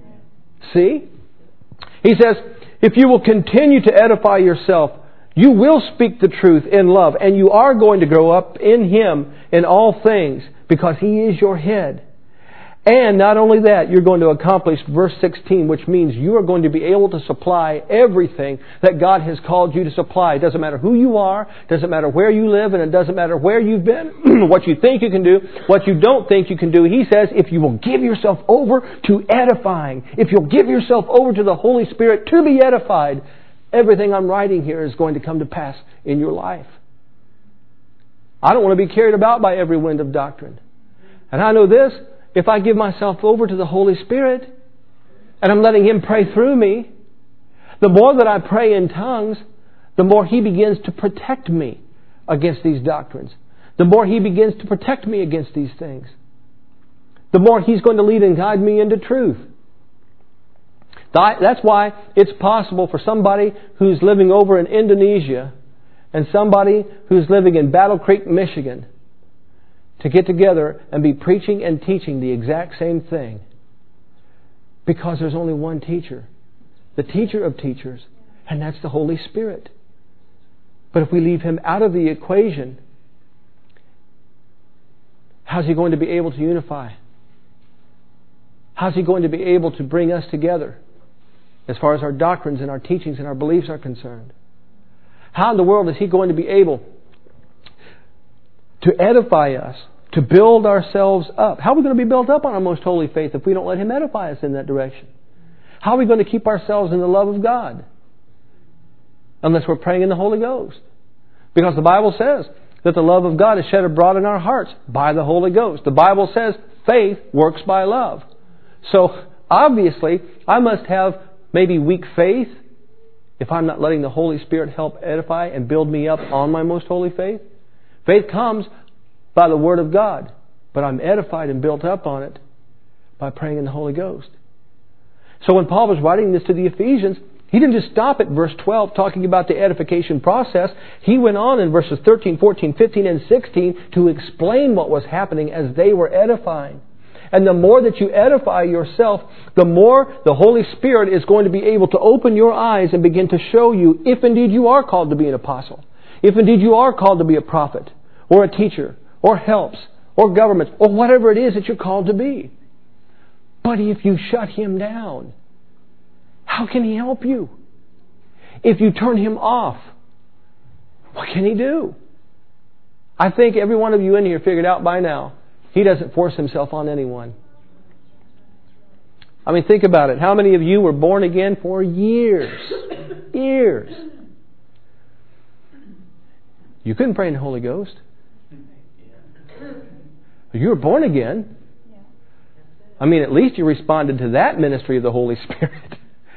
See? He says, if you will continue to edify yourself, you will speak the truth in love, and you are going to grow up in Him in all things, because He is your head. And not only that, you're going to accomplish verse sixteen, which means you are going to be able to supply everything that God has called you to supply. It doesn't matter who you are, it doesn't matter where you live, and it doesn't matter where you've been, what you think you can do, what you don't think you can do. He says, if you will give yourself over to edifying, if you'll give yourself over to the Holy Spirit to be edified, everything I'm writing here is going to come to pass in your life. I don't want to be carried about by every wind of doctrine. And I know this, if I give myself over to the Holy Spirit and I'm letting Him pray through me, the more that I pray in tongues, the more He begins to protect me against these doctrines. The more He begins to protect me against these things. The more He's going to lead and guide me into truth. That's why it's possible for somebody who's living over in Indonesia and somebody who's living in Battle Creek, Michigan, to get together and be preaching and teaching the exact same thing. Because there's only one teacher. The teacher of teachers. And that's the Holy Spirit. But if we leave Him out of the equation, how's He going to be able to unify? How's He going to be able to bring us together as far as our doctrines and our teachings and our beliefs are concerned? How in the world is He going to be able to edify us, to build ourselves up? How are we going to be built up on our most holy faith if we don't let Him edify us in that direction? How are we going to keep ourselves in the love of God unless we're praying in the Holy Ghost? Because the Bible says that the love of God is shed abroad in our hearts by the Holy Ghost. The Bible says faith works by love. So obviously I must have maybe weak faith if I'm not letting the Holy Spirit help edify and build me up on my most holy faith. Faith comes by the Word of God, but I'm edified and built up on it by praying in the Holy Ghost. So when Paul was writing this to the Ephesians, he didn't just stop at verse twelve talking about the edification process. He went on in verses thirteen, fourteen, fifteen, and sixteen to explain what was happening as they were edifying. And the more that you edify yourself, the more the Holy Spirit is going to be able to open your eyes and begin to show you if indeed you are called to be an apostle, if indeed you are called to be a prophet, or a teacher, or helps, or government, or whatever it is that you're called to be. But if you shut Him down, how can He help you? If you turn Him off, what can He do? I think every one of you in here figured out by now, He doesn't force Himself on anyone. I mean, think about it. How many of you were born again for years? Years. You couldn't pray in the Holy Ghost. You were born again. I mean, at least you responded to that ministry of the Holy Spirit.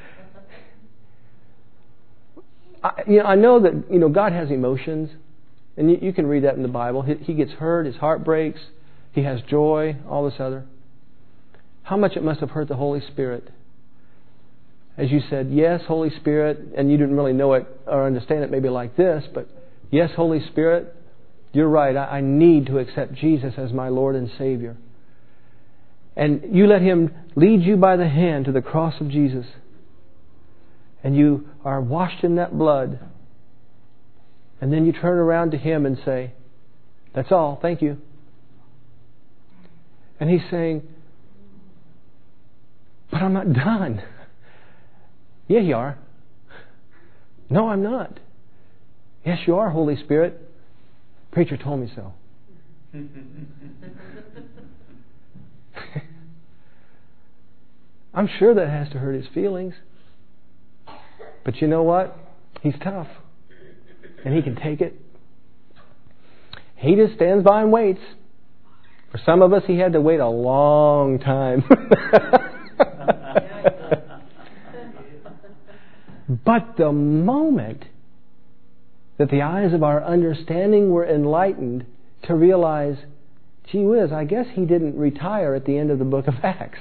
I, you know, I know that you know God has emotions, and you, you can read that in the Bible. He, he gets hurt, his heart breaks, he has joy, all this other. How much it must have hurt the Holy Spirit as you said, "Yes, Holy Spirit," and you didn't really know it or understand it maybe like this, but "Yes, Holy Spirit, you're right. I, I need to accept Jesus as my Lord and Savior." And you let Him lead you by the hand to the cross of Jesus. And you are washed in that blood. And then you turn around to Him and say, "That's all, thank you." And He's saying, "But I'm not done." "Yeah, you are." "No, I'm not." "Yes, you are, Holy Spirit. Preacher told me so." I'm sure that has to hurt His feelings. But you know what? He's tough. And He can take it. He just stands by and waits. For some of us, He had to wait a long time. But the moment that the eyes of our understanding were enlightened to realize, gee whiz, I guess He didn't retire at the end of the book of Acts.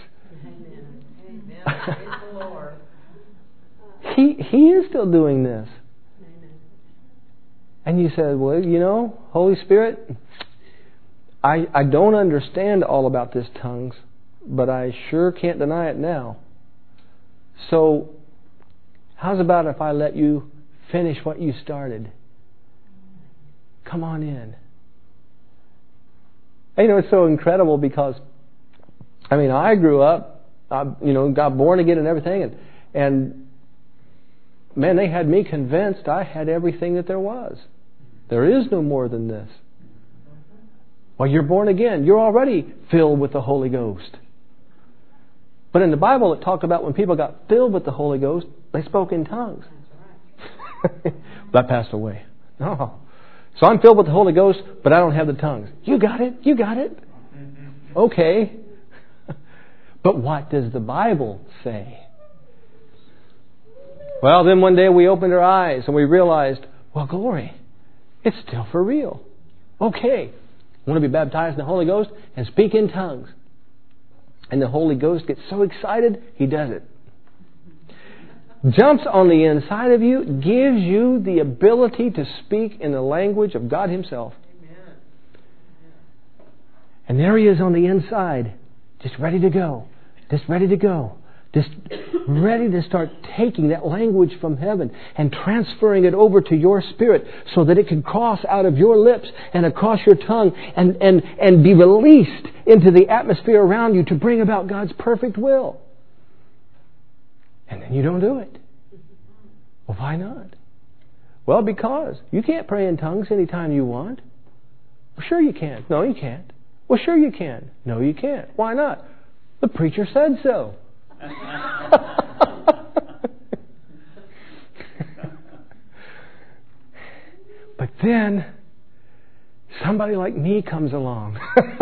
he he is still doing this. And you said, "Well, you know, Holy Spirit, I I don't understand all about this tongues, but I sure can't deny it now. So how's about if I let you finish what you started? Come on in." And, you know, it's so incredible because, I mean, I grew up, I, you know, got born again and everything, and and man, they had me convinced I had everything that there was. There is no more than this. Well, you're born again. You're already filled with the Holy Ghost. But in the Bible, it talked about when people got filled with the Holy Ghost, they spoke in tongues. That passed away. No. So I'm filled with the Holy Ghost, but I don't have the tongues. You got it. You got it. Okay. But what does the Bible say? Well, then one day we opened our eyes and we realized, well, glory, it's still for real. Okay. I want to be baptized in the Holy Ghost and speak in tongues. And the Holy Ghost gets so excited, He does it. Jumps on the inside of you, gives you the ability to speak in the language of God Himself. Amen. And there He is on the inside, just ready to go. Just ready to go. Just ready to start taking that language from heaven and transferring it over to your spirit so that it can cross out of your lips and across your tongue and, and, and be released into the atmosphere around you to bring about God's perfect will. And then you don't do it. Well, why not? Well, because you can't pray in tongues anytime you want. Well, sure you can. No, you can't. Well, sure you can. No, you can't. Why not? The preacher said so. But then somebody like me comes along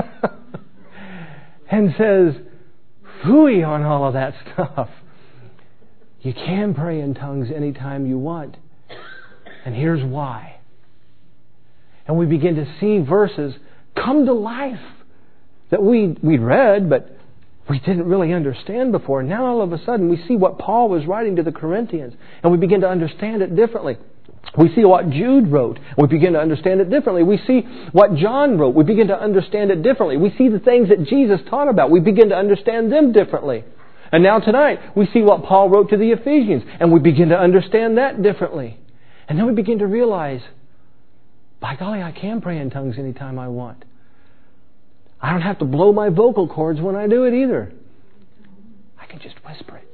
and says, "Phooey on all of that stuff. You can pray in tongues anytime you want. And here's why." And we begin to see verses come to life that we we read, but we didn't really understand before. Now all of a sudden we see what Paul was writing to the Corinthians, and we begin to understand it differently. We see what Jude wrote. We begin to understand it differently. We see what John wrote. We begin to understand it differently. We see the things that Jesus taught about. We begin to understand them differently. And now tonight we see what Paul wrote to the Ephesians, and we begin to understand that differently. And then we begin to realize, by golly, I can pray in tongues anytime I want. I don't have to blow my vocal cords when I do it either. I can just whisper it.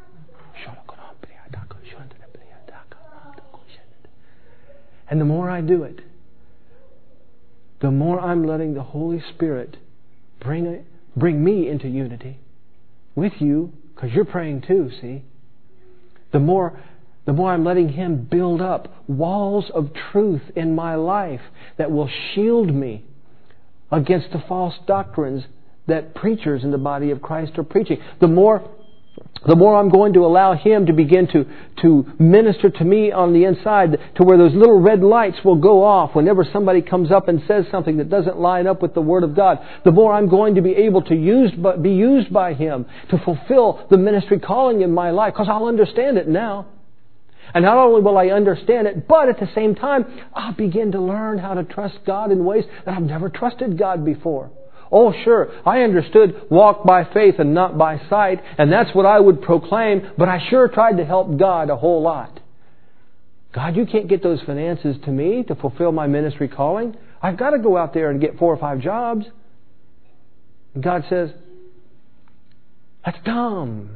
And the more I do it, the more I'm letting the Holy Spirit bring it, bring me into unity with you Because you're praying too, see? The more, the more I'm letting Him build up walls of truth in my life that will shield me against the false doctrines that preachers in the body of Christ are preaching. The more The more I'm going to allow Him to begin to, to minister to me on the inside, to where those little red lights will go off whenever somebody comes up and says something that doesn't line up with the Word of God, the more I'm going to be able to use, be used by Him to fulfill the ministry calling in my life, because I'll understand it now. And not only will I understand it, but at the same time, I'll begin to learn how to trust God in ways that I've never trusted God before. Oh, sure, I understood walk by faith and not by sight, and that's what I would proclaim, but I sure tried to help God a whole lot. God, you can't get those finances to me to fulfill my ministry calling. I've got to go out there and get four or five jobs. And God says, that's dumb.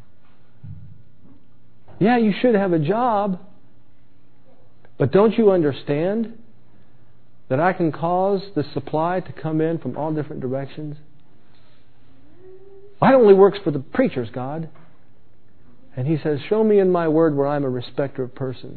Yeah, you should have a job, but don't you understand that I can cause the supply to come in from all different directions? That only works for the preachers, God. And He says, show me in my Word where I'm a respecter of persons.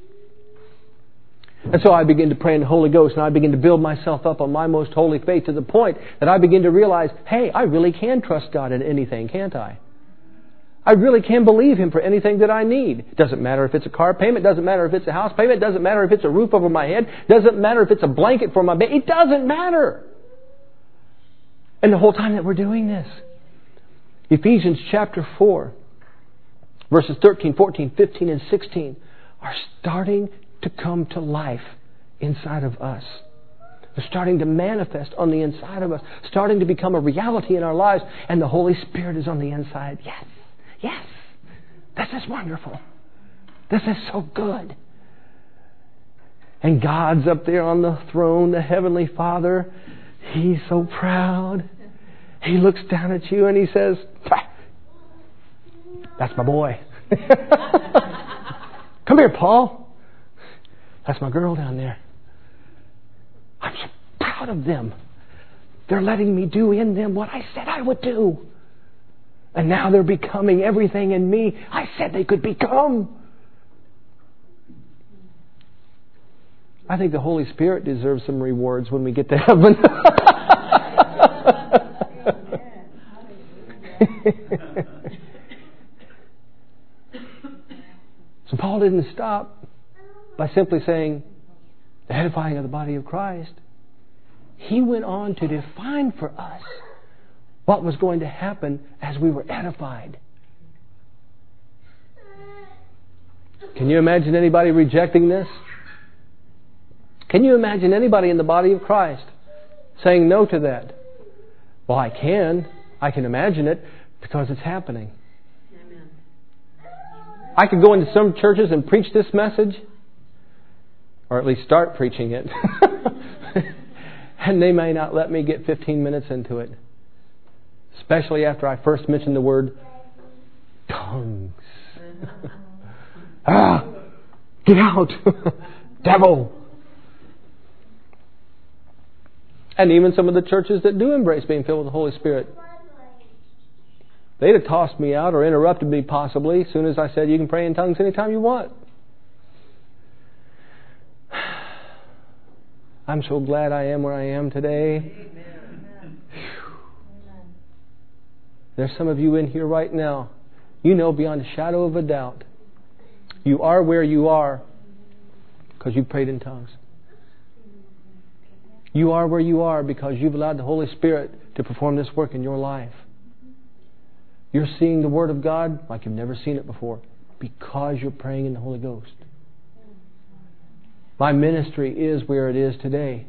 And so I begin to pray in the Holy Ghost, and I begin to build myself up on my most holy faith to the point that I begin to realize, hey, I really can trust God in anything, can't I? I really can believe Him for anything that I need. It doesn't matter if it's a car payment. It doesn't matter if it's a house payment. It doesn't matter if it's a roof over my head. It doesn't matter if it's a blanket for my bed. It doesn't matter. And the whole time that we're doing this, Ephesians chapter four, verses thirteen, fourteen, fifteen, and sixteen are starting to come to life inside of us. They're starting to manifest on the inside of us, starting to become a reality in our lives, and the Holy Spirit is on the inside. Yes. Yes, this is wonderful. This is so good. And God's up there on the throne, the Heavenly Father. He's so proud. He looks down at you and He says, that's my boy. Come here, Paul. That's my girl down there. I'm so proud of them. They're letting me do in them what I said I would do. And now they're becoming everything in me I said they could become. I think the Holy Spirit deserves some rewards when we get to heaven. So Paul didn't stop by simply saying the edifying of the body of Christ. He went on to define for us what was going to happen as we were edified. Can you imagine anybody rejecting this? Can you imagine anybody in the body of Christ saying no to that? Well, I can. I can imagine it because it's happening. Amen. I could go into some churches and preach this message, or at least start preaching it, and they may not let me get fifteen minutes into it. Especially after I first mentioned the word tongues. Ah, get out, devil. And even some of the churches that do embrace being filled with the Holy Spirit, they'd have tossed me out or interrupted me possibly as soon as I said you can pray in tongues anytime you want. I'm so glad I am where I am today. There's some of you in here right now. You know beyond a shadow of a doubt, you are where you are because you prayed in tongues. You are where you are because you've allowed the Holy Spirit to perform this work in your life. You're seeing the Word of God like you've never seen it before because you're praying in the Holy Ghost. My ministry is where it is today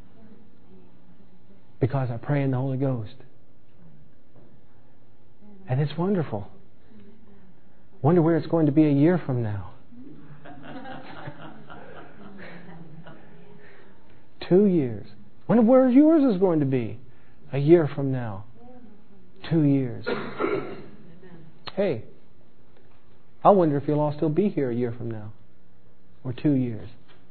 because I pray in the Holy Ghost. And it's wonderful. Wonder where it's going to be a year from now. Two years. Wonder where yours is going to be a year from now. Two years. Hey, I wonder if you'll all still be here a year from now. Or two years.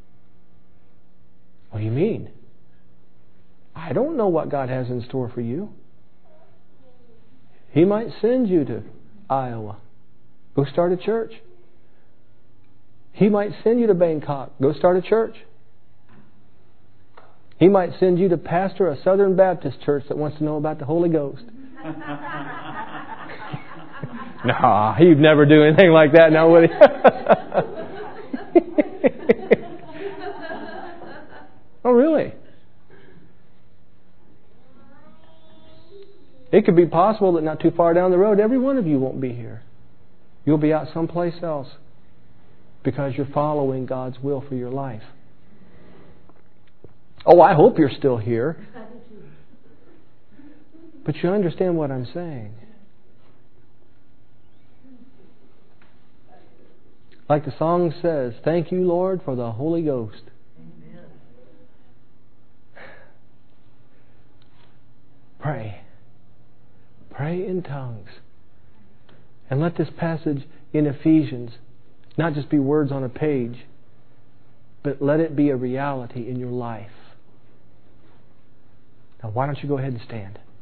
What do you mean? I don't know what God has in store for you. He might send you to Iowa. Go start a church. He might send you to Bangkok. Go start a church. He might send you to pastor a Southern Baptist church that wants to know about the Holy Ghost. No, he'd never do anything like that now, would he? Oh, really? It could be possible that not too far down the road, every one of you won't be here. You'll be out someplace else because you're following God's will for your life. Oh, I hope you're still here. But you understand what I'm saying. Like the song says, thank you, Lord, for the Holy Ghost. Amen. Pray. Pray in tongues. And let this passage in Ephesians not just be words on a page, but let it be a reality in your life. Now, why don't you go ahead and stand?